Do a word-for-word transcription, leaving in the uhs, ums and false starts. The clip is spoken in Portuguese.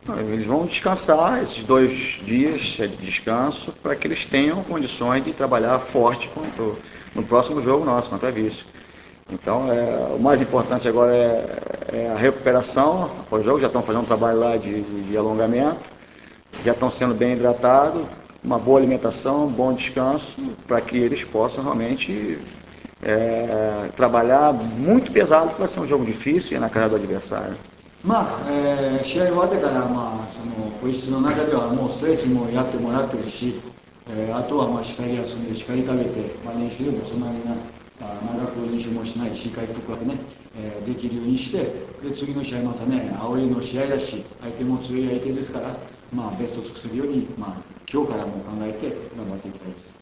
Eles vão descansar esses dois dias de descanso para que eles tenham condições de trabalhar forte contra, no próximo jogo nosso, contra a Vício. Então, é, o mais importante agora é, é a recuperação após o jogo. Já estão fazendo um trabalho lá de, de alongamento, já estão sendo bem hidratados, uma boa alimentação, um bom descanso, para que eles possam realmente é, trabalhar muito pesado, porque vai ser um jogo difícil e na cara do adversário. まあ、えー試合終わってから、まあ、その個室の中ではもうストレッチもやってもらってるし、えーあとはまあしっかり休んで、しっかり食べて、まあ、練習でもそんなになあ長く練習もしないし、回復はね、えーできるようにして、で次の試合またね、青いの試合だし、相手も強い相手ですから、まあ、ベストを尽くせるように、まあ、今日からも考えて頑張っていきたいです。